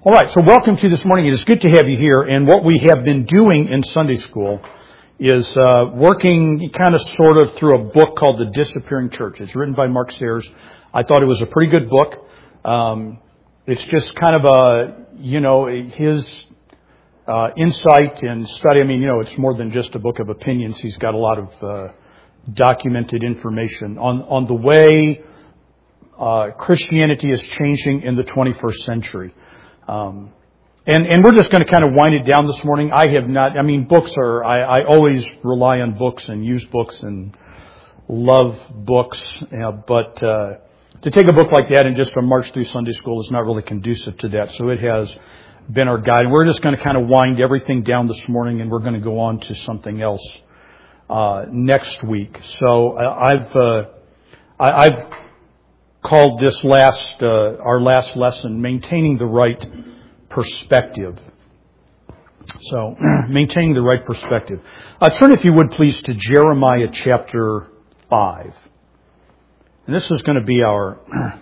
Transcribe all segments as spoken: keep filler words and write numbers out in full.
All right, so welcome to this morning. It is good to have you here. And what we have been doing in Sunday school is uh, working kind of sort of through a book called The Disappearing Church. It's written by Mark Sayers. I thought it was a pretty good book. Um, it's just kind of a, you know, his uh, insight and study. I mean, you know, it's more than just a book of opinions. He's got a lot of uh, documented information on, on the way uh, Christianity is changing in the twenty-first century. Um, and, and we're just going to kind of wind it down this morning. I have not, I mean, books are, I, I always rely on books and use books and love books. Uh, but, uh, to take a book like that and just from March through Sunday school is not really conducive to that. So it has been our guide. We're just going to kind of wind everything down this morning and we're going to go on to something else, uh, next week. So uh, I've, uh, I, I've, called this last, uh, our last lesson, Maintaining the Right Perspective. So, maintaining the right perspective. Uh, turn, if you would, please, to Jeremiah chapter five. And this is going to be our...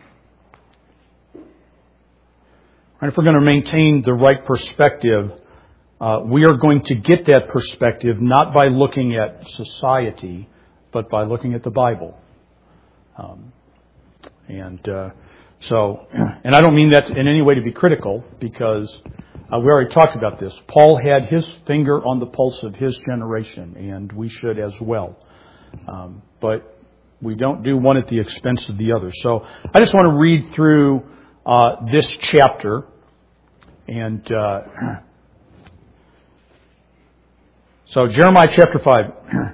And if we're going to maintain the right perspective, uh, we are going to get that perspective not by looking at society, but by looking at the Bible. Um, And uh, so, and I don't mean that in any way to be critical, because uh, we already talked about this. Paul had his finger on the pulse of his generation, and we should as well. Um, but we don't do one at the expense of the other. So I just want to read through uh, this chapter. And uh, so Jeremiah chapter five.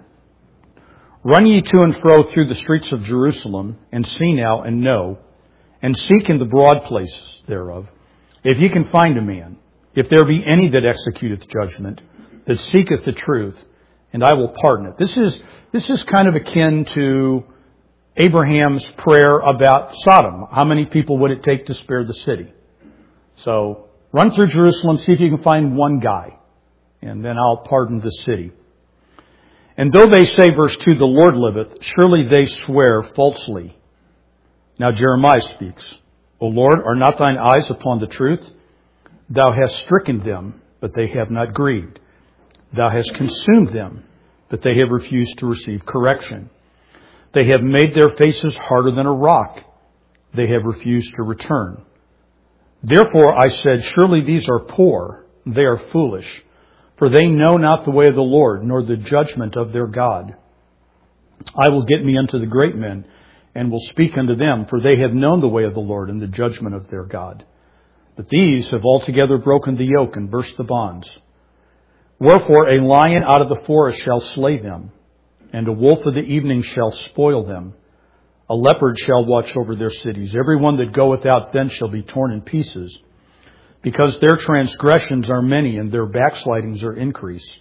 Run ye to and fro through the streets of Jerusalem, and see now and know, and seek in the broad places thereof, if ye can find a man, if there be any that executeth judgment, that seeketh the truth, and I will pardon it. This is this is kind of akin to Abraham's prayer about Sodom. How many people would it take to spare the city? So run through Jerusalem, see if you can find one guy, and then I'll pardon the city. And though they say, verse two, the Lord liveth, surely they swear falsely. Now Jeremiah speaks, O Lord, are not thine eyes upon the truth? Thou hast stricken them, but they have not grieved. Thou hast consumed them, but they have refused to receive correction. They have made their faces harder than a rock. They have refused to return. Therefore I said, surely these are poor, they are foolish. For they know not the way of the Lord, nor the judgment of their God. I will get me unto the great men, and will speak unto them, for they have known the way of the Lord, and the judgment of their God. But these have altogether broken the yoke, and burst the bonds. Wherefore a lion out of the forest shall slay them, and a wolf of the evening shall spoil them. A leopard shall watch over their cities. Every one that goeth out then shall be torn in pieces, because their transgressions are many, and their backslidings are increased.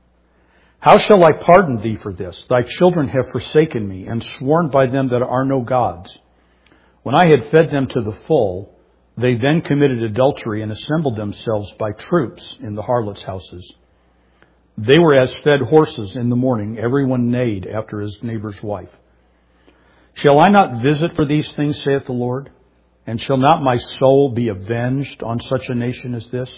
How shall I pardon thee for this? Thy children have forsaken me, and sworn by them that are no gods. When I had fed them to the full, they then committed adultery, and assembled themselves by troops in the harlots' houses. They were as fed horses in the morning, every one neighed after his neighbor's wife. Shall I not visit for these things, saith the Lord? And shall not my soul be avenged on such a nation as this?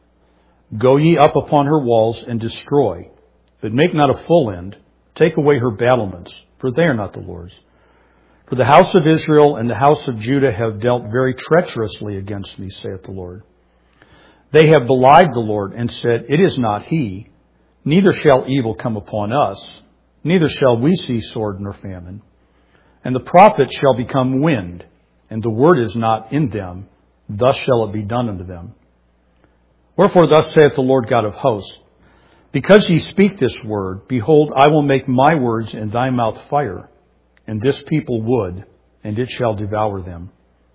Go ye up upon her walls and destroy, but make not a full end. Take away her battlements, for they are not the Lord's. For the house of Israel and the house of Judah have dealt very treacherously against me, saith the Lord. They have belied the Lord and said, it is not he, neither shall evil come upon us, neither shall we see sword nor famine. And the prophet shall become wind, and the word is not in them, thus shall it be done unto them. Wherefore thus saith the Lord God of hosts, because ye speak this word, behold, I will make my words in thy mouth fire, and this people wood, and it shall devour them.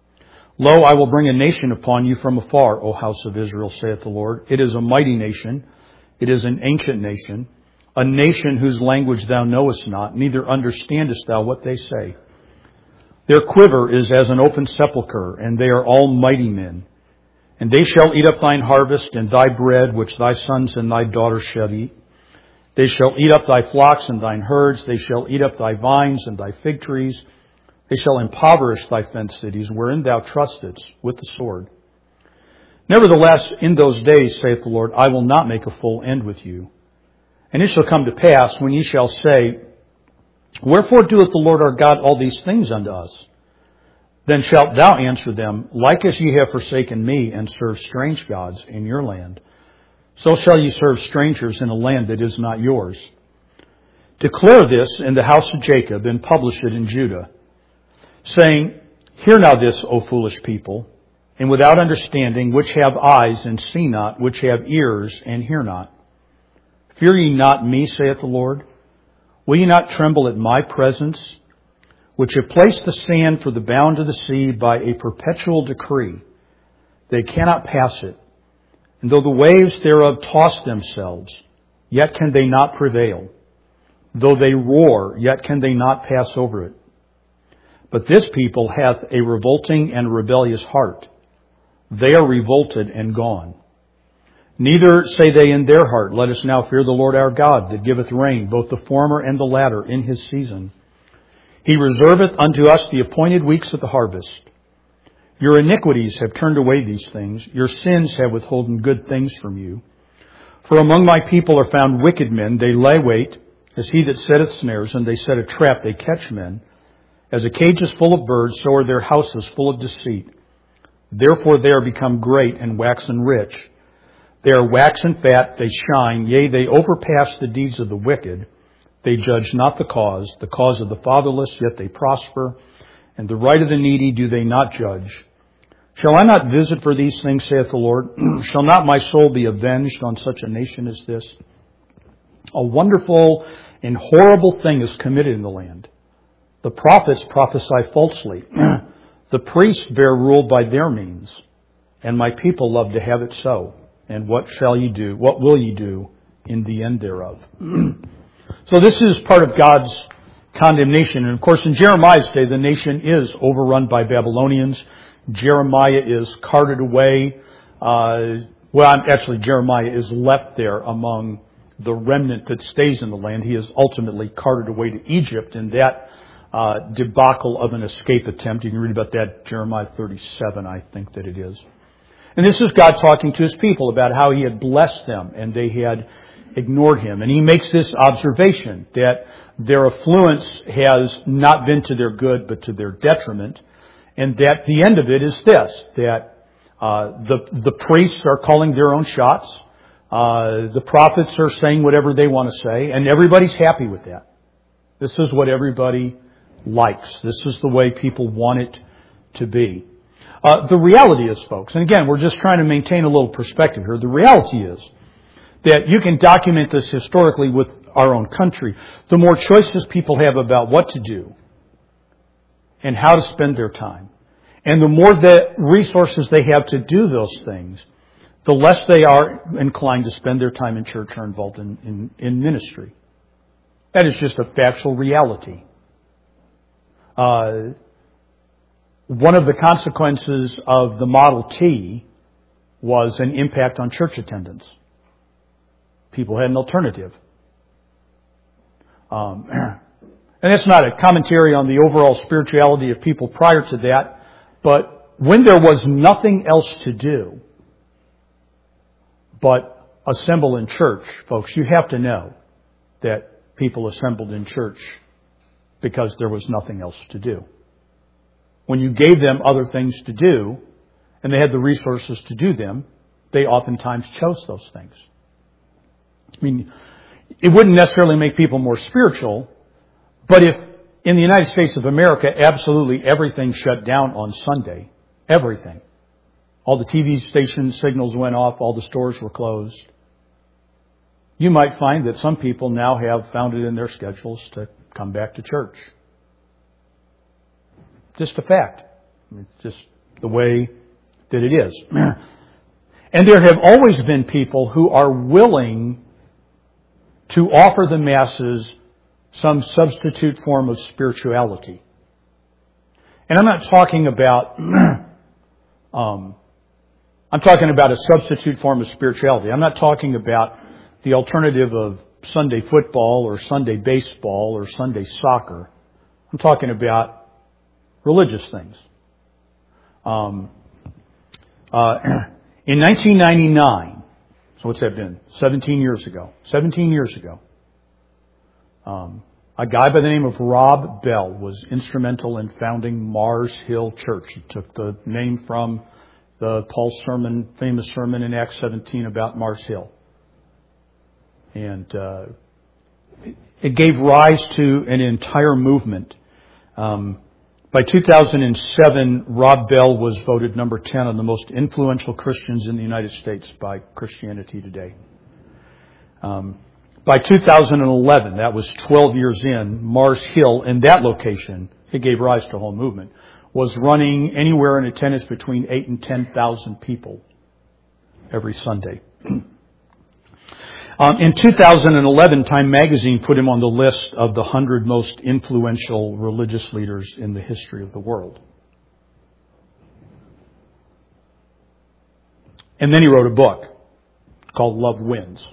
Lo, I will bring a nation upon you from afar, O house of Israel, saith the Lord. It is a mighty nation, it is an ancient nation, a nation whose language thou knowest not, neither understandest thou what they say. Their quiver is as an open sepulchre, and they are all mighty men. And they shall eat up thine harvest, and thy bread, which thy sons and thy daughters shall eat. They shall eat up thy flocks and thine herds. They shall eat up thy vines and thy fig trees. They shall impoverish thy fenced cities, wherein thou trustedst, with the sword. Nevertheless, in those days, saith the Lord, I will not make a full end with you. And it shall come to pass, when ye shall say, Wherefore doeth the Lord our God all these things unto us? Then shalt thou answer them, Like as ye have forsaken me, and served strange gods in your land, so shall ye serve strangers in a land that is not yours. Declare this in the house of Jacob, and publish it in Judah, saying, Hear now this, O foolish people, and without understanding, which have eyes and see not, which have ears and hear not. Fear ye not me, saith the Lord? Will ye not tremble at my presence, which have placed the sand for the bound of the sea by a perpetual decree? They cannot pass it. And though the waves thereof toss themselves, yet can they not prevail. Though they roar, yet can they not pass over it. But this people hath a revolting and rebellious heart. They are revolted and gone. Neither say they in their heart, Let us now fear the Lord our God, that giveth rain, both the former and the latter, in his season. He reserveth unto us the appointed weeks of the harvest. Your iniquities have turned away these things. Your sins have withholden good things from you. For among my people are found wicked men. They lay wait, as he that setteth snares, and they set a trap, they catch men. As a cage is full of birds, so are their houses full of deceit. Therefore they are become great and waxen rich. They are waxen fat, they shine, yea, they overpass the deeds of the wicked. They judge not the cause, the cause of the fatherless, yet they prosper. And the right of the needy do they not judge. Shall I not visit for these things, saith the Lord? Shall not my soul be avenged on such a nation as this? A wonderful and horrible thing is committed in the land. The prophets prophesy falsely. The priests bear rule by their means. And my people love to have it so. And what shall ye do? What will ye do in the end thereof? So this is part of God's condemnation. And of course, in Jeremiah's day, the nation is overrun by Babylonians. Jeremiah is carted away. Uh, well, actually, Jeremiah is left there among the remnant that stays in the land. He is ultimately carted away to Egypt in that uh, debacle of an escape attempt. You can read about that, Jeremiah thirty-seven, I think that it is. And this is God talking to his people about how he had blessed them and they had ignored him. And he makes this observation that their affluence has not been to their good but to their detriment. And that the end of it is this, that uh, the, the priests are calling their own shots. Uh, the prophets are saying whatever they want to say. And everybody's happy with that. This is what everybody likes. This is the way people want it to be. Uh, the reality is, folks, and again, we're just trying to maintain a little perspective here. The reality is that you can document this historically with our own country. The more choices people have about what to do and how to spend their time, and the more the resources they have to do those things, the less they are inclined to spend their time in church or involved in, in, in ministry. That is just a factual reality. Uh, One of the consequences of the Model T was an impact on church attendance. People had an alternative. Um, and that's not a commentary on the overall spirituality of people prior to that, but when there was nothing else to do but assemble in church, folks, you have to know that people assembled in church because there was nothing else to do. When you gave them other things to do, and they had the resources to do them, they oftentimes chose those things. I mean, it wouldn't necessarily make people more spiritual, but if in the United States of America, absolutely everything shut down on Sunday, everything. All the T V station signals went off, all the stores were closed. You might find that some people now have found it in their schedules to come back to church. Just a fact. It's just the way that it is. And there have always been people who are willing to offer the masses some substitute form of spirituality. And I'm not talking about, um, I'm talking about a substitute form of spirituality. I'm not talking about the alternative of Sunday football or Sunday baseball or Sunday soccer. I'm talking about religious things. Um, uh, In nineteen ninety-nine, so what's that been? seventeen years ago. seventeen years ago. Um, a guy by the name of Rob Bell was instrumental in founding Mars Hill Church. He took the name from the Paul sermon, famous sermon in Acts seventeen about Mars Hill. And uh, it gave rise to an entire movement. Um, by two thousand seven, Rob Bell was voted number ten on the most influential Christians in the United States by Christianity Today. Um, by two thousand eleven, that was twelve years in, Mars Hill, in that location, it gave rise to a whole movement, was running anywhere in attendance between eight and ten thousand people every Sunday. Um, in two thousand eleven, Time magazine put him on the list of the one hundred most influential religious leaders in the history of the world. And then he wrote a book called Love Wins.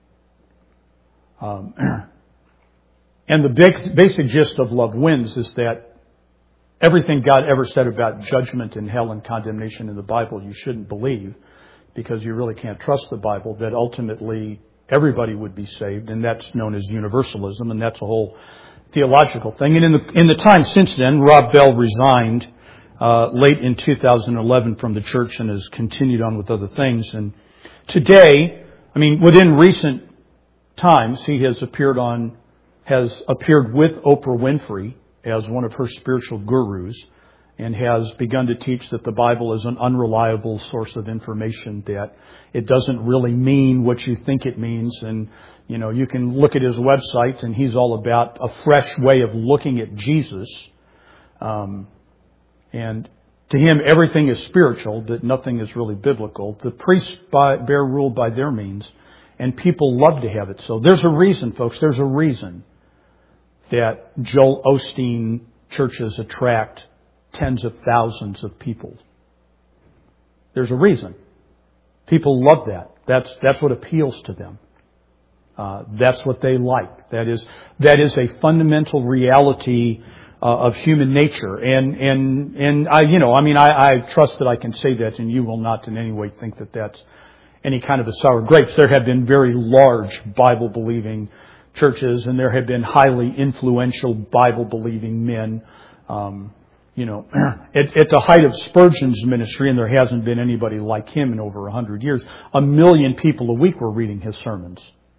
Um, and the big, basic gist of Love Wins is that everything God ever said about judgment and hell and condemnation in the Bible you shouldn't believe, because you really can't trust the Bible, that ultimately everybody would be saved, and that's known as universalism, and that's a whole theological thing. And in the in the time since then, Rob Bell resigned uh, late in two thousand eleven from the church and has continued on with other things. And today, I mean, within recent times, he has appeared on has appeared with Oprah Winfrey as one of her spiritual gurus, and has begun to teach that the Bible is an unreliable source of information, that it doesn't really mean what you think it means. And, you know, you can look at his website, and he's all about a fresh way of looking at Jesus. Um, and to him, everything is spiritual, that nothing is really biblical. The priests by, bear rule by their means, and people love to have it. So there's a reason, folks, there's a reason that Joel Osteen churches attract tens of thousands of people. There's a reason. People love that. That's that's what appeals to them. Uh, that's what they like. That is that is a fundamental reality uh, of human nature. And and and I you know I mean I, I trust that I can say that, and you will not in any way think that that's any kind of a sour grapes. There have been very large Bible believing churches, and there have been highly influential Bible believing men. Um, You know, at, at the height of Spurgeon's ministry, and there hasn't been anybody like him in over a hundred years, a million people a week were reading his sermons.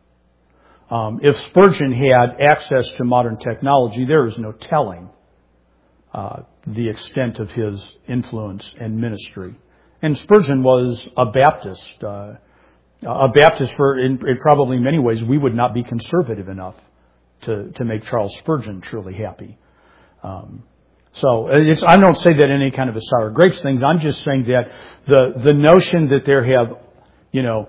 Um, if Spurgeon had access to modern technology, there is no telling uh, the extent of his influence and ministry. And Spurgeon was a Baptist. Uh, a Baptist, for in, in probably many ways, we would not be conservative enough to, to make Charles Spurgeon truly happy. Um, So it's, I don't say that in any kind of a sour grapes things. I'm just saying that the the notion that there have, you know,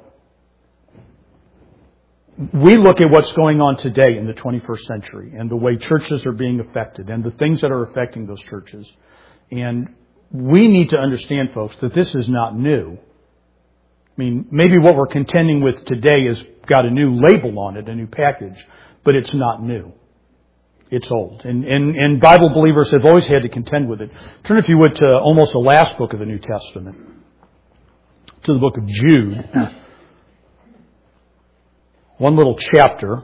we look at what's going on today in the twenty-first century and the way churches are being affected and the things that are affecting those churches. And we need to understand, folks, that this is not new. I mean, maybe what we're contending with today has got a new label on it, a new package, but it's not new. It's old. And, and, and Bible believers have always had to contend with it. Turn, if you would, to almost the last book of the New Testament, to the book of Jude. One little chapter.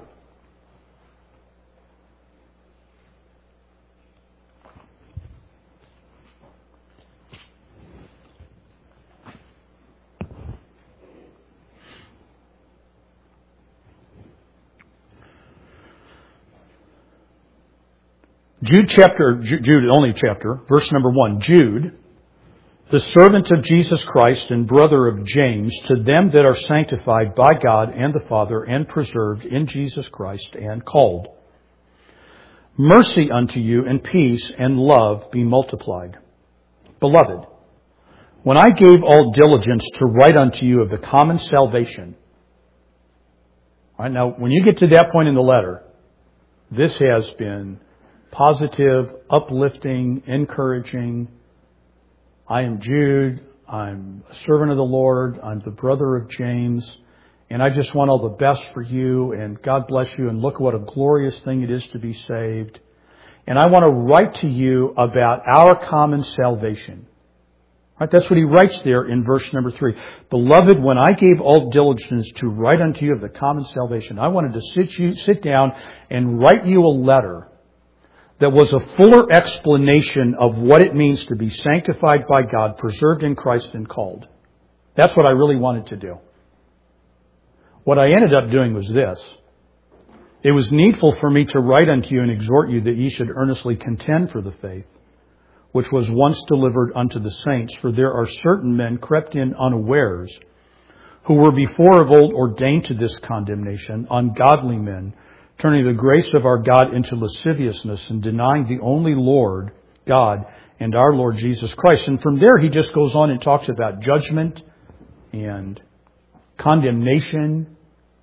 Jude chapter, Jude, only chapter, verse number one. Jude, the servant of Jesus Christ and brother of James, to them that are sanctified by God and the Father and preserved in Jesus Christ and called. Mercy unto you and peace and love be multiplied. Beloved, when I gave all diligence to write unto you of the common salvation. All right, now, when you get to that point in the letter, this has been positive, uplifting, encouraging. I am Jude. I'm a servant of the Lord. I'm the brother of James. And I just want all the best for you. And God bless you. And look what a glorious thing it is to be saved. And I want to write to you about our common salvation. Right? That's what he writes there in verse number three. Beloved, when I gave all diligence to write unto you of the common salvation, I wanted to sit you, sit down and write you a letter that was a fuller explanation of what it means to be sanctified by God, preserved in Christ and called. That's what I really wanted to do. What I ended up doing was this. It was needful for me to write unto you and exhort you that ye should earnestly contend for the faith, which was once delivered unto the saints. For there are certain men crept in unawares, who were before of old ordained to this condemnation, ungodly men, turning the grace of our God into lasciviousness and denying the only Lord, God, and our Lord Jesus Christ. And from there he just goes on and talks about judgment and condemnation.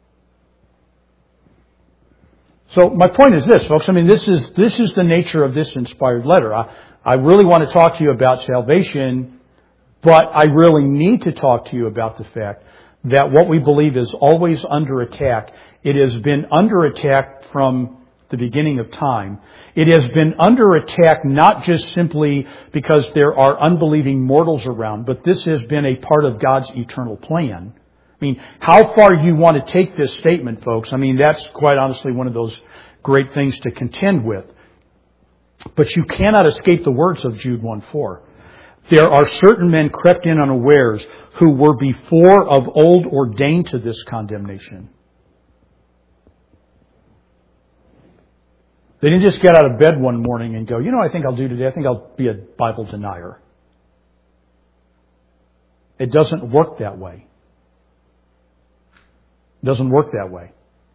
So my point is this, folks. I mean, this is this is the nature of this inspired letter. I, I really want to talk to you about salvation, but I really need to talk to you about the fact that what we believe is always under attack. It has been under attack from the beginning of time. It has been under attack not just simply because there are unbelieving mortals around, but this has been a part of God's eternal plan. I mean, how far you want to take this statement, folks, I mean, that's quite honestly one of those great things to contend with. But you cannot escape the words of Jude one four. There are certain men crept in unawares who were before of old ordained to this condemnation. They didn't just get out of bed one morning and go, you know, I think I'll do today. I think I'll be a Bible denier. It doesn't work that way. It doesn't work that way.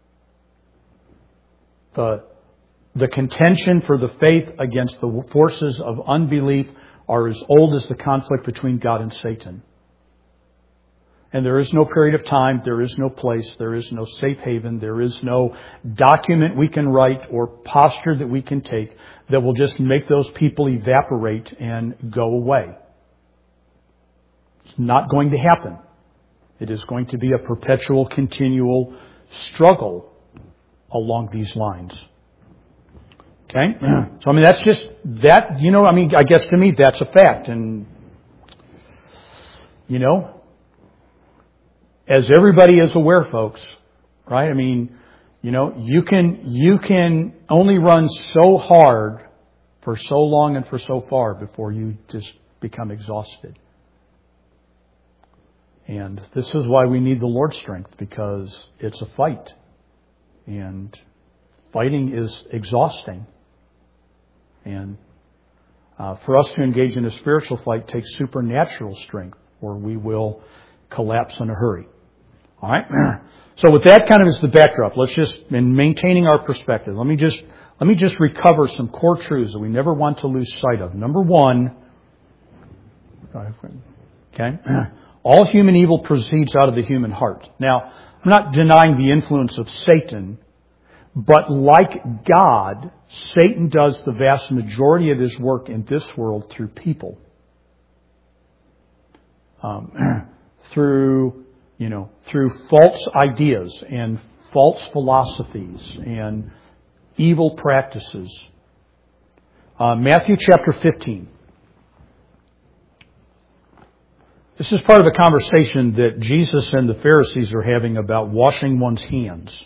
The, the contention for the faith against the forces of unbelief are as old as the conflict between God and Satan. And there is no period of time, there is no place, there is no safe haven, there is no document we can write or posture that we can take that will just make those people evaporate and go away. It's not going to happen. It is going to be a perpetual, continual struggle along these lines. Okay? So, I mean, that's just, that, you know, I mean, I guess to me, that's a fact. And, you know, as everybody is aware, folks, right? I mean, you know, you can, you can only run so hard for so long and for so far before you just become exhausted. And this is why we need the Lord's strength, because it's a fight. And fighting is exhausting. And uh, for us to engage in a spiritual fight takes supernatural strength, or we will collapse in a hurry. All right. So with that kind of as the backdrop, let's just, in maintaining our perspective, let me just let me just recover some core truths that we never want to lose sight of. Number one, okay, all human evil proceeds out of the human heart. Now, I'm not denying the influence of Satan, but like God, Satan does the vast majority of his work in this world through people, um, through. You know, through false ideas and false philosophies and evil practices. Uh, Matthew chapter fifteen. This is part of a conversation that Jesus and the Pharisees are having about washing one's hands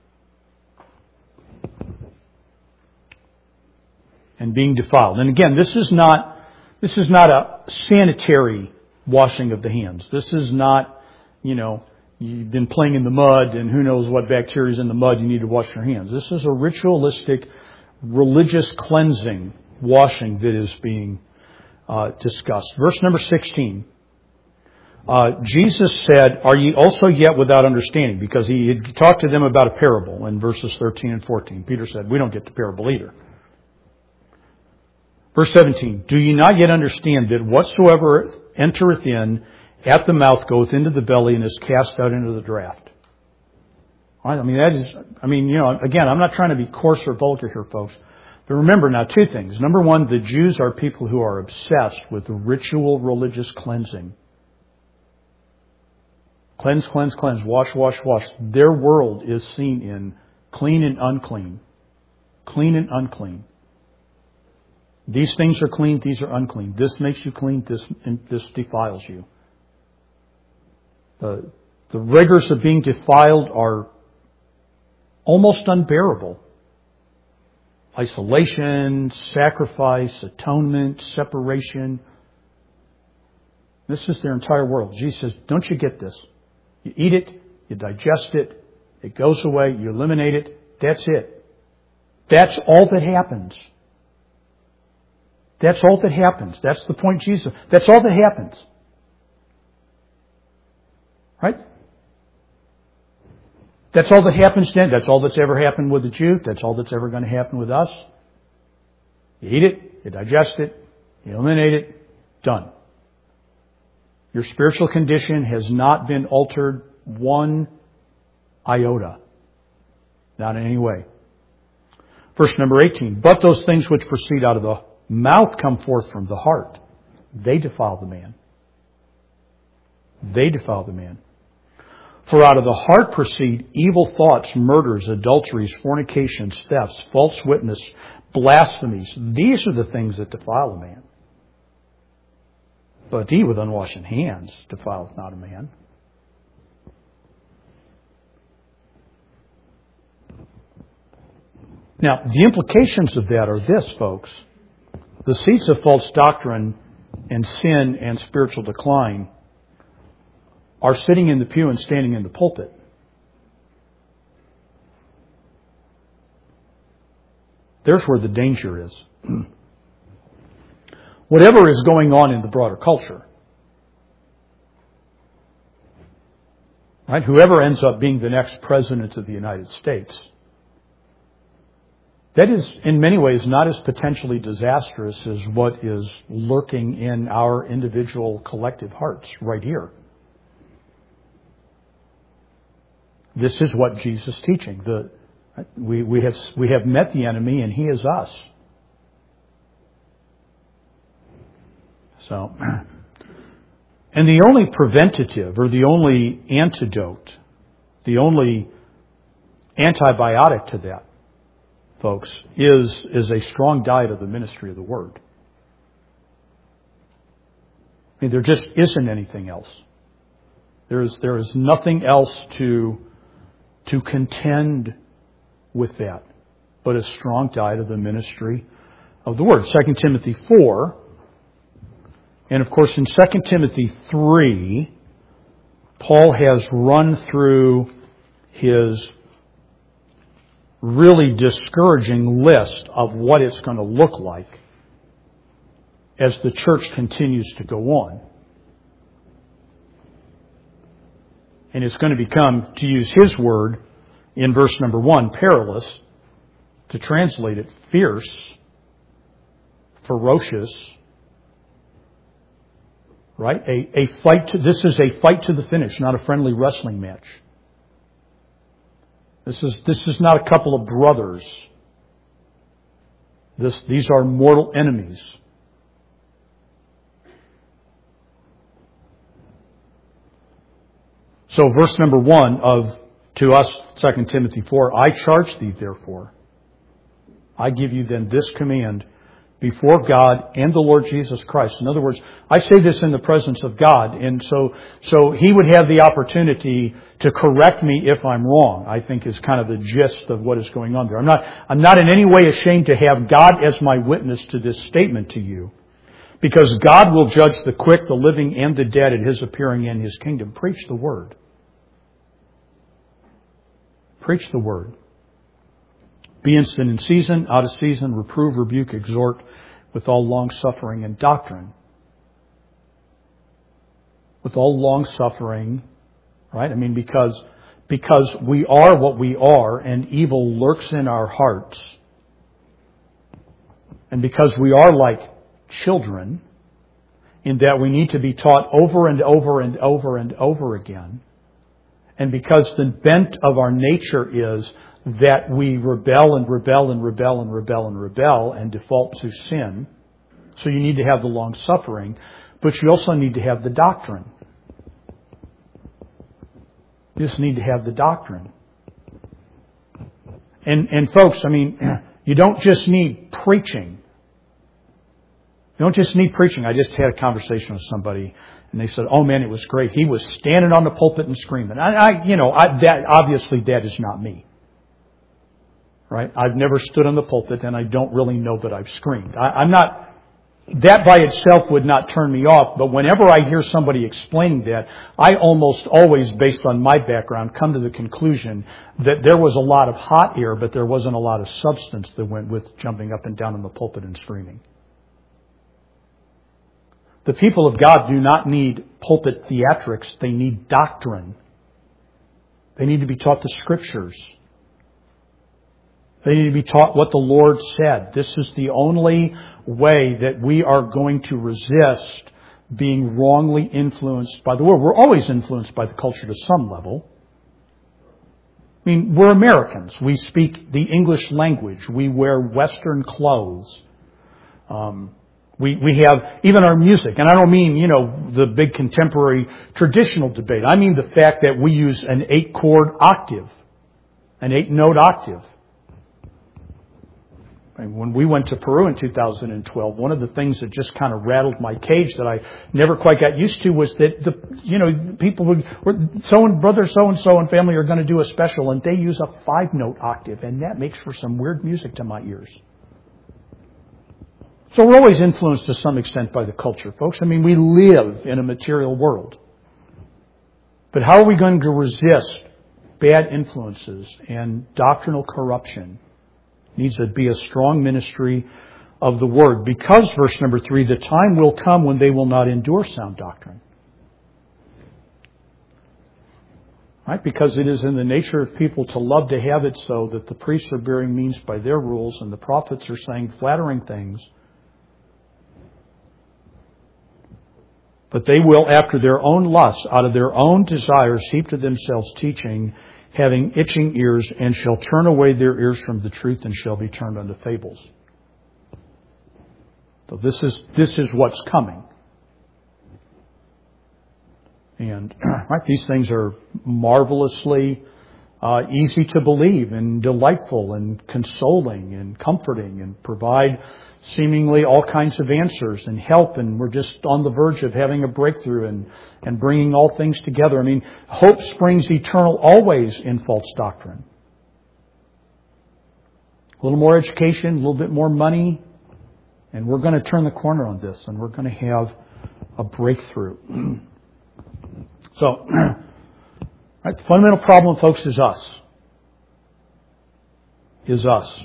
and being defiled. And again, this is not this is not a sanitary washing of the hands. This is not, you know, you've been playing in the mud and who knows what bacteria is in the mud, you need to wash your hands. This is a ritualistic, religious cleansing, washing that is being uh, discussed. Verse number sixteen. Uh, Jesus said, are ye also yet without understanding? Because he had talked to them about a parable in verses thirteen and fourteen. Peter said, we don't get the parable either. Verse seventeen. Do ye not yet understand that whatsoever entereth in at the mouth goeth into the belly and is cast out into the draught? All right, I mean, that is, I mean, you know, again, I'm not trying to be coarse or vulgar here, folks. But remember now two things. Number one, the Jews are people who are obsessed with ritual religious cleansing. Cleanse, cleanse, cleanse, wash, wash, wash. Their world is seen in clean and unclean. Clean and unclean. These things are clean, these are unclean. This makes you clean, this, this defiles you. The, the rigors of being defiled are almost unbearable. Isolation, sacrifice, atonement, separation. This is their entire world. Jesus says, don't you get this? You eat it, you digest it, it goes away, you eliminate it, that's it. That's all that happens. That's all that happens. That's the point Jesus. That's all that happens. Right? That's all that happens then. That's all that's ever happened with the Jew. That's all that's ever going to happen with us. You eat it, you digest it, you eliminate it, done. Your spiritual condition has not been altered one iota. Not in any way. Verse number eighteen. But those things which proceed out of the mouth come forth from the heart. They defile the man. They defile the man. For out of the heart proceed evil thoughts, murders, adulteries, fornications, thefts, false witness, blasphemies. These are the things that defile a man. But he with unwashed hands defileth not a man. Now, the implications of that are this, folks. The seeds of false doctrine and sin and spiritual decline are sitting in the pew and standing in the pulpit. There's where the danger is. Whatever is going on in the broader culture, right? Whoever ends up being the next president of the United States, that is in many ways not as potentially disastrous as what is lurking in our individual collective hearts right here. This is what Jesus is teaching. The, we, we, have, we have met the enemy and he is us. So, and the only preventative or the only antidote, the only antibiotic to that, folks, is, is a strong diet of the ministry of the Word. I mean, there just isn't anything else. There is, there is nothing else to, to contend with that but a strong diet of the ministry of the Word. Second Timothy four, and of course in Second Timothy three, Paul has run through his really discouraging list of what it's going to look like as the church continues to go on. And it's going to become, to use his word in verse number one, perilous. To translate it, fierce, ferocious, right? A, a fight to, this is a fight to the finish, not a friendly wrestling match. This is, this is not a couple of brothers. This, these are mortal enemies. So verse number one of, to us, Second Timothy four, I charge thee therefore, I give you then this command before God and the Lord Jesus Christ. In other words, I say this in the presence of God, and so so He would have the opportunity to correct me if I'm wrong, I think is kind of the gist of what is going on there. I'm not, I'm not in any way ashamed to have God as my witness to this statement to you, because God will judge the quick, the living, and the dead at His appearing in His kingdom. Preach the Word. Preach the Word. Be instant in season, out of season, reprove, rebuke, exhort with all long suffering and doctrine. With all long suffering, right? I mean, because, because we are what we are and evil lurks in our hearts. And because we are like children, in that we need to be taught over and over and over and over again. And because the bent of our nature is that we rebel and rebel and rebel and rebel and rebel and default to sin. So you need to have the long suffering, but you also need to have the doctrine. You just need to have the doctrine. And, and folks, I mean, you don't just need preaching. You don't just need preaching. I just had a conversation with somebody, and they said, "Oh man, it was great. He was standing on the pulpit and screaming." I, I you know, I, that obviously that is not me, right? I've never stood on the pulpit, and I don't really know that I've screamed. I, I'm not. That by itself would not turn me off, but whenever I hear somebody explaining that, I almost always, based on my background, come to the conclusion that there was a lot of hot air, but there wasn't a lot of substance that went with jumping up and down in the pulpit and screaming. The people of God do not need pulpit theatrics. They need doctrine. They need to be taught the Scriptures. They need to be taught what the Lord said. This is the only way that we are going to resist being wrongly influenced by the world. We're always influenced by the culture to some level. I mean, we're Americans. We speak the English language. We wear Western clothes. Um, we we have even our music. And I don't mean, you know, the big contemporary traditional debate. I mean the fact that we use an eight-chord octave, an eight-note octave. When we went to Peru in two thousand twelve, one of the things that just kind of rattled my cage that I never quite got used to was that the you know people would so and brother so and so and family are going to do a special, and they use a five note octave, and that makes for some weird music to my ears. So we're always influenced to some extent by the culture, folks. I mean, we live in a material world, but how are we going to resist bad influences and doctrinal corruption? Needs to be a strong ministry of the Word. Because, verse number three, the time will come when they will not endure sound doctrine. Right? Because it is in the nature of people to love to have it so that the priests are bearing means by their rules and the prophets are saying flattering things. But they will, after their own lusts, out of their own desires, heap to themselves teaching, having itching ears, and shall turn away their ears from the truth and shall be turned unto fables. So this is this is what's coming. And right, these things are marvelously uh, easy to believe and delightful and consoling and comforting and provide seemingly all kinds of answers and help, and we're just on the verge of having a breakthrough and, and bringing all things together. I mean, hope springs eternal always in false doctrine. A little more education, a little bit more money, and we're going to turn the corner on this, and we're going to have a breakthrough. So, right, the fundamental problem, folks, is us. Is us.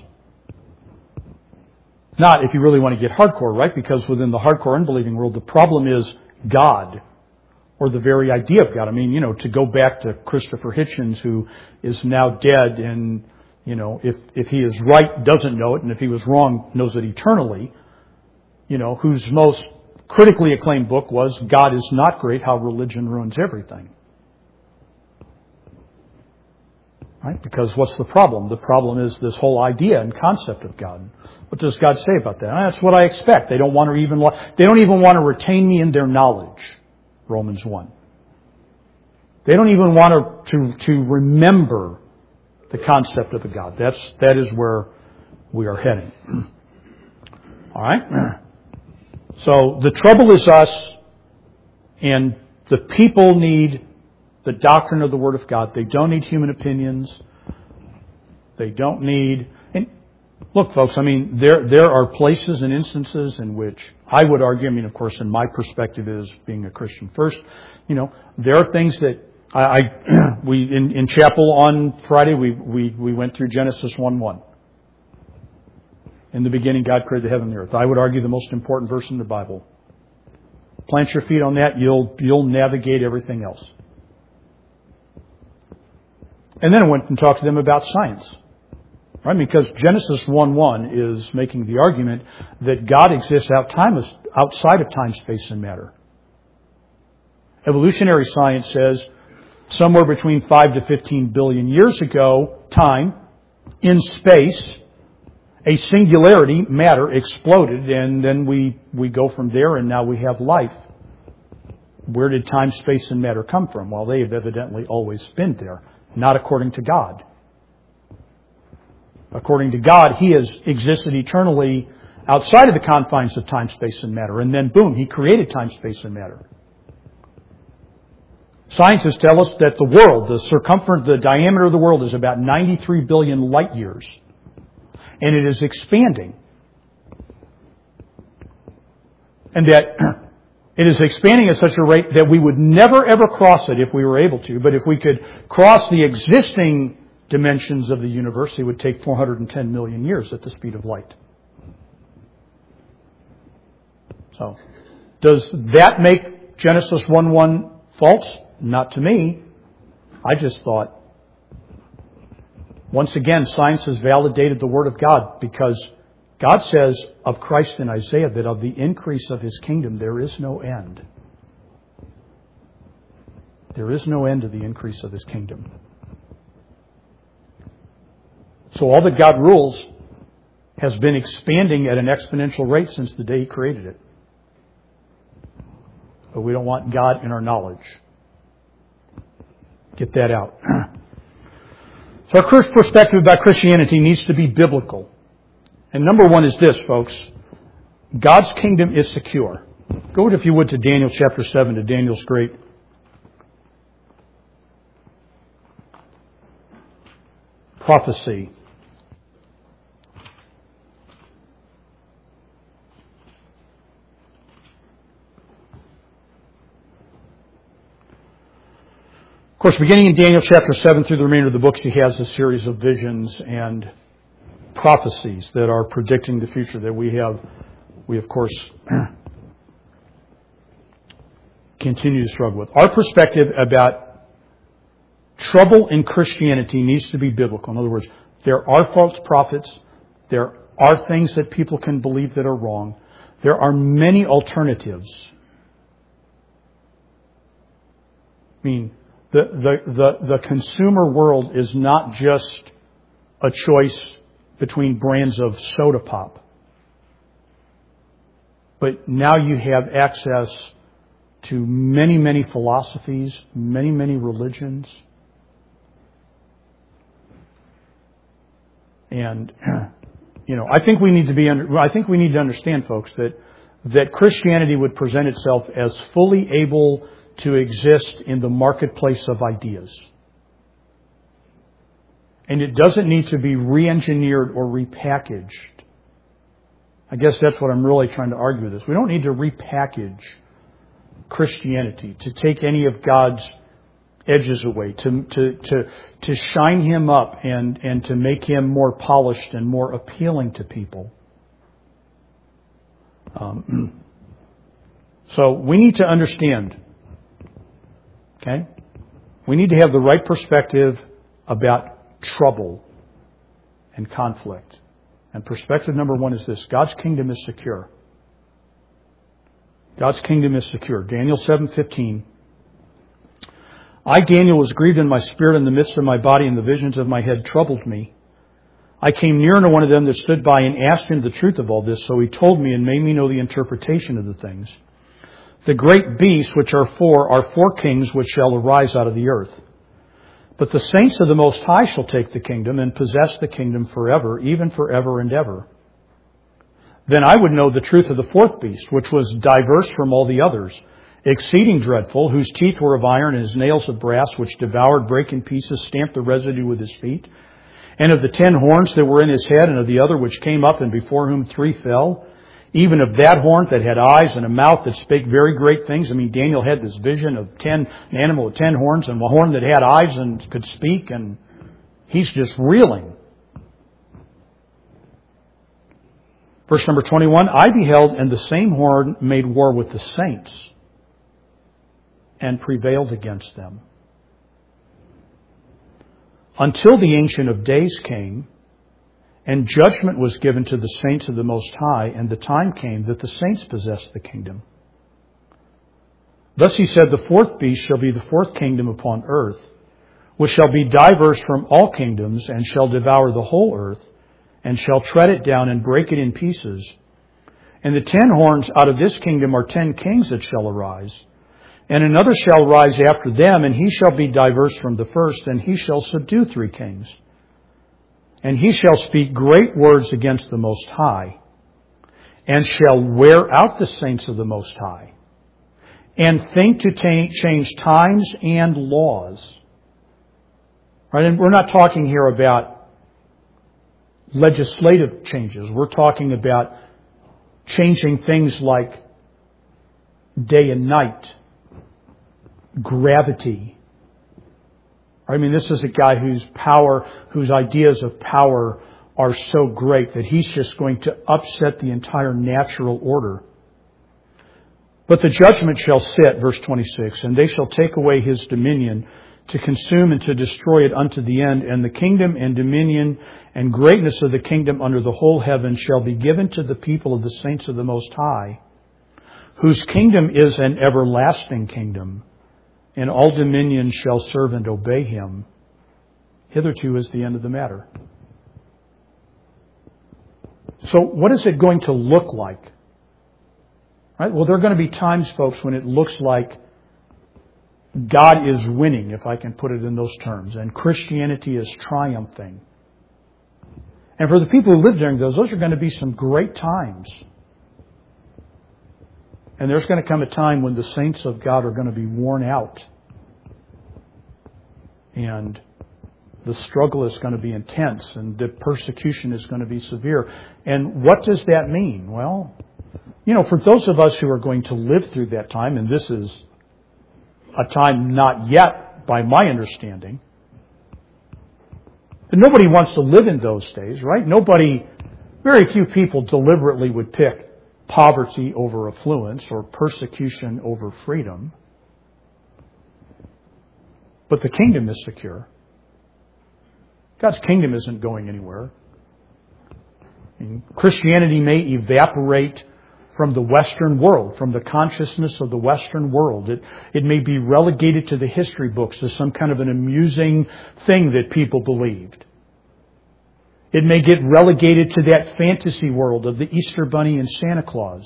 Not if you really want to get hardcore, right? Because within the hardcore unbelieving world, the problem is God, or the very idea of God. I mean, you know, to go back to Christopher Hitchens, who is now dead, and, you know, if, if he is right, doesn't know it, and if he was wrong, knows it eternally, you know, whose most critically acclaimed book was God is Not Great, How Religion Ruins Everything. Right? Because what's the problem? The problem is this whole idea and concept of God. What does God say about that? That's what I expect. They don't want to even they don't even want to retain me in their knowledge. Romans one. They don't even want to, to, to remember the concept of a God. That's that is where we are heading. All right? So the trouble is us, and the people need the doctrine of the Word of God. They don't need human opinions. They don't need... And look, folks, I mean, there there are places and instances in which I would argue, I mean, of course, in my perspective as being a Christian first, you know, there are things that I, I we in, in chapel on Friday, we, we, we went through Genesis one one. In the beginning, God created the heaven and the earth. I would argue the most important verse in the Bible. Plant your feet on that, you'll you'll navigate everything else. And then I went and talked to them about science. Right? Because Genesis one one is making the argument that God exists outside of time, space, and matter. Evolutionary science says somewhere between five to fifteen billion years ago, time, in space, a singularity, matter, exploded, and then we, we go from there, and now we have life. Where did time, space, and matter come from? Well, they have evidently always been there. Not according to God. According to God, He has existed eternally outside of the confines of time, space, and matter. And then, boom, He created time, space, and matter. Scientists tell us that the world, the circumference, the diameter of the world is about ninety-three billion light years. And it is expanding. And that it is expanding at such a rate that we would never ever cross it if we were able to. But if we could cross the existing dimensions of the universe, it would take four hundred ten million years at the speed of light. So, does that make Genesis one one false? Not to me. I just thought, once again, science has validated the Word of God, because God says of Christ in Isaiah that of the increase of His kingdom there is no end. There is no end to the increase of His kingdom. So all that God rules has been expanding at an exponential rate since the day He created it. But we don't want God in our knowledge. Get that out. So our first perspective about Christianity needs to be biblical. And number one is this, folks. God's kingdom is secure. Go, if you would, to Daniel chapter seven, to Daniel's great prophecy. Of course, beginning in Daniel chapter seven through the remainder of the books, he has a series of visions and prophecies that are predicting the future that we have, we of course continue to struggle with. Our perspective about trouble in Christianity needs to be biblical. In other words, there are false prophets. There are things that people can believe that are wrong. There are many alternatives. I mean, The, the, the, the consumer world is not just a choice between brands of soda pop. But now you have access to many, many philosophies, many, many religions. And, you know, I think we need to be under, I think we need to understand, folks, that, that Christianity would present itself as fully able to exist in the marketplace of ideas. And it doesn't need to be re-engineered or repackaged. I guess that's what I'm really trying to argue with this. We don't need to repackage Christianity to take any of God's edges away, to to to, to shine Him up and, and to make Him more polished and more appealing to people. Um, so we need to understand. Okay? We need to have the right perspective about trouble and conflict. And perspective number one is this: God's kingdom is secure. God's kingdom is secure. Daniel seven fifteen. I, Daniel, was grieved in my spirit in the midst of my body, and the visions of my head troubled me. I came near unto one of them that stood by and asked him the truth of all this. So he told me and made me know the interpretation of the things. The great beasts, which are four, are four kings which shall arise out of the earth. But the saints of the Most High shall take the kingdom and possess the kingdom forever, even forever and ever. Then I would know the truth of the fourth beast, which was diverse from all the others, exceeding dreadful, whose teeth were of iron and his nails of brass, which devoured, brake in pieces, stamped the residue with his feet. And of the ten horns that were in his head, and of the other which came up, and before whom three fell, even of that horn that had eyes and a mouth that spake very great things. I mean, Daniel had this vision of ten, an animal with ten horns, and a horn that had eyes and could speak, and he's just reeling. Verse number twenty-one, I beheld, and the same horn made war with the saints, and prevailed against them, until the Ancient of Days came, and judgment was given to the saints of the Most High, and the time came that the saints possessed the kingdom. Thus he said, the fourth beast shall be the fourth kingdom upon earth, which shall be diverse from all kingdoms, and shall devour the whole earth, and shall tread it down and break it in pieces. And the ten horns out of this kingdom are ten kings that shall arise. And another shall rise after them, and he shall be diverse from the first, and he shall subdue three kings. And he shall speak great words against the Most High. and shall wear out the saints of the Most High, and think to ta- change times and laws. Right? And we're not talking here about legislative changes. We're talking about changing things like day and night, gravity. I mean, this is a guy whose power, whose ideas of power are so great that he's just going to upset the entire natural order. But the judgment shall sit, verse twenty-six, and they shall take away his dominion to consume and to destroy it unto the end. And the kingdom and dominion and greatness of the kingdom under the whole heaven shall be given to the people of the saints of the Most High, whose kingdom is an everlasting kingdom, and all dominions shall serve and obey him. Hitherto is the end of the matter. So what is it going to look like? Right? Well, there are going to be times, folks, when it looks like God is winning, if I can put it in those terms, and Christianity is triumphing. And for the people who live during those, those are going to be some great times. And there's going to come a time when the saints of God are going to be worn out. And the struggle is going to be intense, and the persecution is going to be severe. And what does that mean? Well, you know, for those of us who are going to live through that time, and this is a time not yet, by my understanding, and nobody wants to live in those days, right? Nobody, very few people deliberately would pick poverty over affluence or persecution over freedom. But the kingdom is secure. God's kingdom isn't going anywhere. I mean, Christianity may evaporate from the Western world, from the consciousness of the Western world. It, it may be relegated to the history books as some kind of an amusing thing that people believed. It may get relegated to that fantasy world of the Easter Bunny and Santa Claus.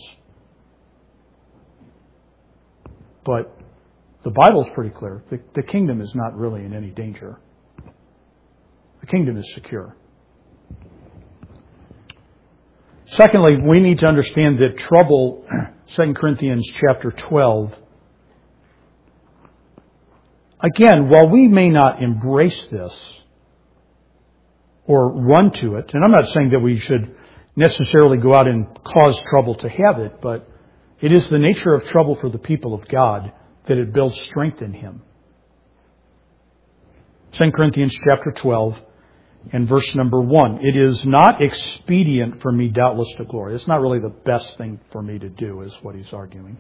But the Bible's pretty clear. The, the kingdom is not really in any danger. The kingdom is secure. Secondly, we need to understand that trouble, Second Corinthians chapter twelve, again, while we may not embrace this or run to it, and I'm not saying that we should necessarily go out and cause trouble to have it, but it is the nature of trouble for the people of God that it builds strength in Him. Second Corinthians chapter twelve and verse number one. It is not expedient for me, doubtless, to glory. It's not really the best thing for me to do, is what he's arguing.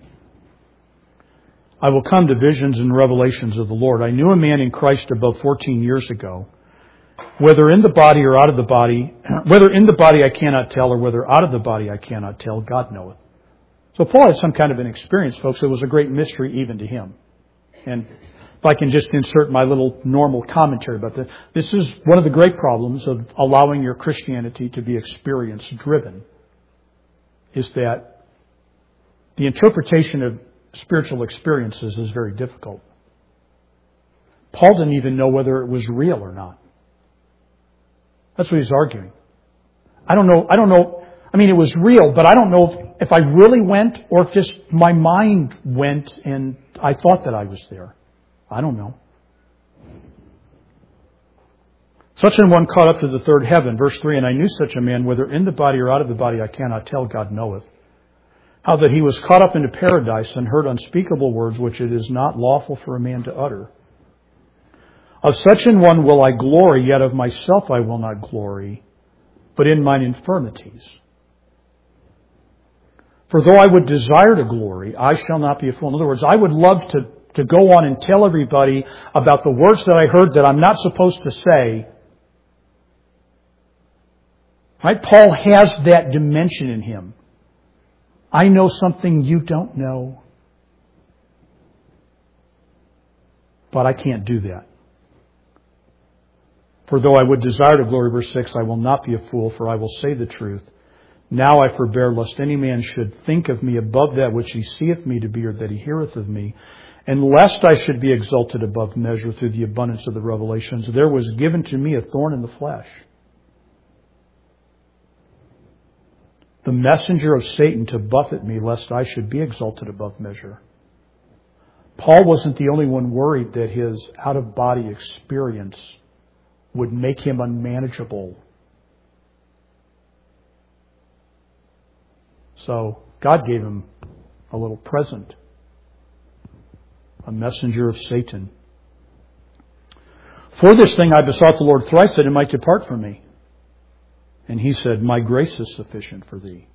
I will come to visions and revelations of the Lord. I knew a man in Christ above fourteen years ago. Whether in the body or out of the body, whether in the body I cannot tell, or whether out of the body I cannot tell, God knoweth. So Paul had some kind of an experience, folks. It was a great mystery even to him. And if I can just insert my little normal commentary about this, this is one of the great problems of allowing your Christianity to be experience-driven, is that the interpretation of spiritual experiences is very difficult. Paul didn't even know whether it was real or not. That's what he's arguing. I don't know, I don't know, I mean, it was real, but I don't know if, if I really went or if just my mind went and I thought that I was there. I don't know. Such an one caught up to the third heaven. Verse three, and I knew such a man, whether in the body or out of the body, I cannot tell, God knoweth. How that he was caught up into paradise and heard unspeakable words which it is not lawful for a man to utter. Of such an one will I glory, yet of myself I will not glory, but in mine infirmities. For though I would desire to glory, I shall not be a fool. In other words, I would love to, to go on and tell everybody about the words that I heard that I'm not supposed to say. Right? Paul has that dimension in him. I know something you don't know, but I can't do that. For though I would desire to glory, verse six, I will not be a fool, for I will say the truth. Now I forbear, lest any man should think of me above that which he seeth me to be, or that he heareth of me. And lest I should be exalted above measure through the abundance of the revelations, there was given to me a thorn in the flesh, the messenger of Satan to buffet me, lest I should be exalted above measure. Paul wasn't the only one worried that his out-of-body experience would make him unmanageable. So God gave him a little present, a messenger of Satan. For this thing I besought the Lord thrice that it might depart from me. And he said, my grace is sufficient for thee.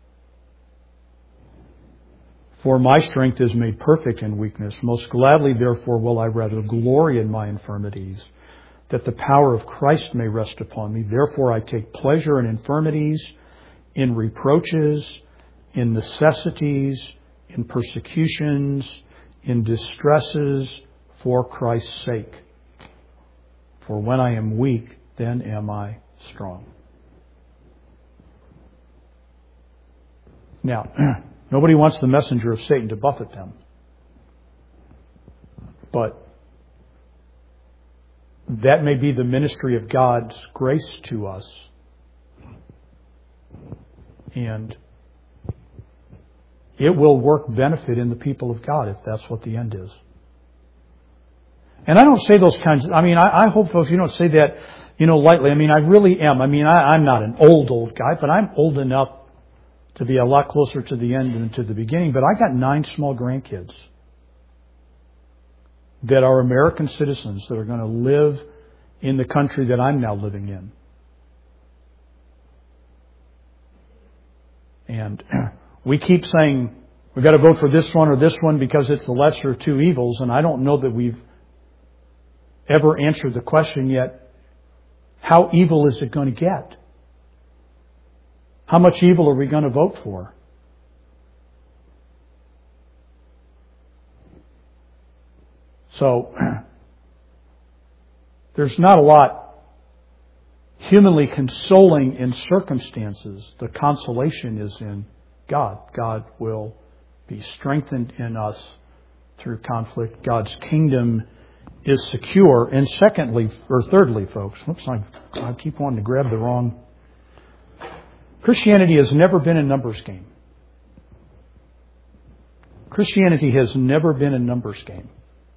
For my strength is made perfect in weakness. Most gladly, therefore, will I rather glory in my infirmities, that the power of Christ may rest upon me. Therefore, I take pleasure in infirmities, in reproaches, in necessities, in persecutions, in distresses, for Christ's sake. For when I am weak, then am I strong. Now, nobody wants the messenger of Satan to buffet them. But that may be the ministry of God's grace to us. And it will work benefit in the people of God if that's what the end is. And I don't say those kinds of, I mean, I, I hope folks, you don't say that, you know, lightly. I mean, I really am. I mean, I, I'm not an old, old guy, but I'm old enough to be a lot closer to the end than to the beginning. But I got nine small grandkids that are American citizens that are going to live in the country that I'm now living in. And we keep saying, we've got to vote for this one or this one because it's the lesser of two evils. And I don't know that we've ever answered the question yet, how evil is it going to get? How much evil are we going to vote for? So, there's not a lot humanly consoling in circumstances. The consolation is in God. God will be strengthened in us through conflict. God's kingdom is secure. And secondly, or thirdly, folks, whoops, I, I keep wanting to grab the wrong. Christianity has never been a numbers game. Christianity has never been a numbers game.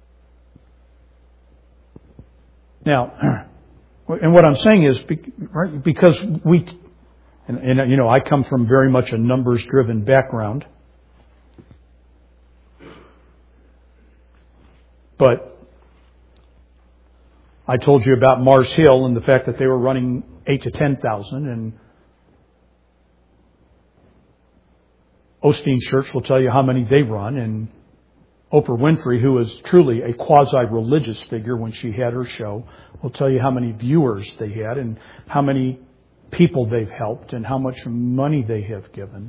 Now, and what I'm saying is, because we, and, and you know, I come from very much a numbers-driven background, but I told you about Mars Hill and the fact that they were running eight to ten thousand, and Osteen Church will tell you how many they run, and Oprah Winfrey, who is truly a quasi-religious figure when she had her show, will tell you how many viewers they had and how many people they've helped and how much money they have given.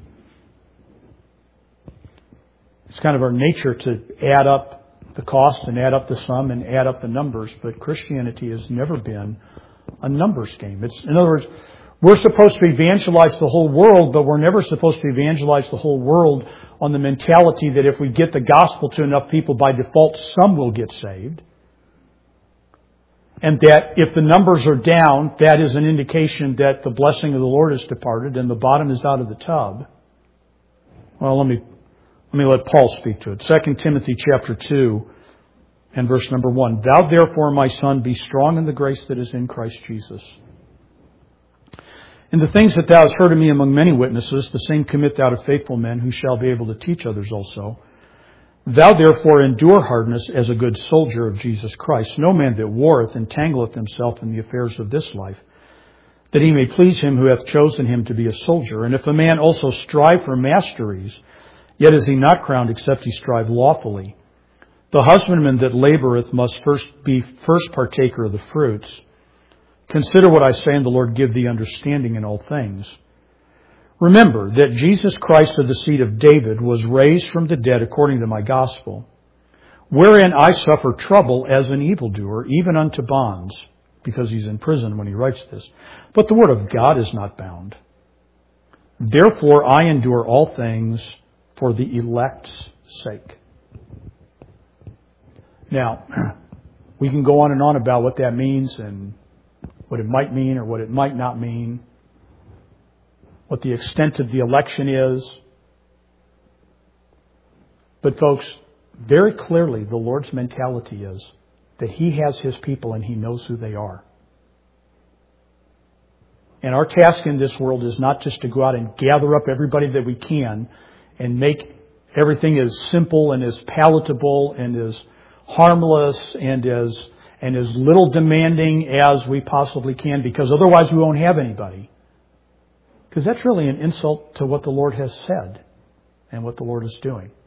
It's kind of our nature to add up the cost and add up the sum and add up the numbers, but Christianity has never been a numbers game. It's, in other words, we're supposed to evangelize the whole world, but we're never supposed to evangelize the whole world on the mentality that if we get the gospel to enough people, by default, some will get saved. And that if the numbers are down, that is an indication that the blessing of the Lord has departed and the bottom is out of the tub. Well, let me, let me let Paul speak to it. Second Timothy chapter two and verse number one. Thou therefore, my son, be strong in the grace that is in Christ Jesus. And the things that thou hast heard of me among many witnesses, the same commit thou to faithful men who shall be able to teach others also. Thou therefore endure hardness as a good soldier of Jesus Christ. No man that warreth entangleth himself in the affairs of this life, that he may please him who hath chosen him to be a soldier. And if a man also strive for masteries, yet is he not crowned except he strive lawfully. The husbandman that laboureth must first be first partaker of the fruits. Consider what I say, and the Lord give thee understanding in all things. Remember that Jesus Christ of the seed of David was raised from the dead according to my gospel, wherein I suffer trouble as an evildoer, even unto bonds, because he's in prison when he writes this. But the word of God is not bound. Therefore I endure all things for the elect's sake. Now, we can go on and on about what that means and what it might mean or what it might not mean. what the extent of the election is. But folks, very clearly the Lord's mentality is that He has His people and He knows who they are. And our task in this world is not just to go out and gather up everybody that we can and make everything as simple and as palatable and as harmless and as and as little demanding as we possibly can, because otherwise we won't have anybody. Because that's really an insult to what the Lord has said and what the Lord is doing.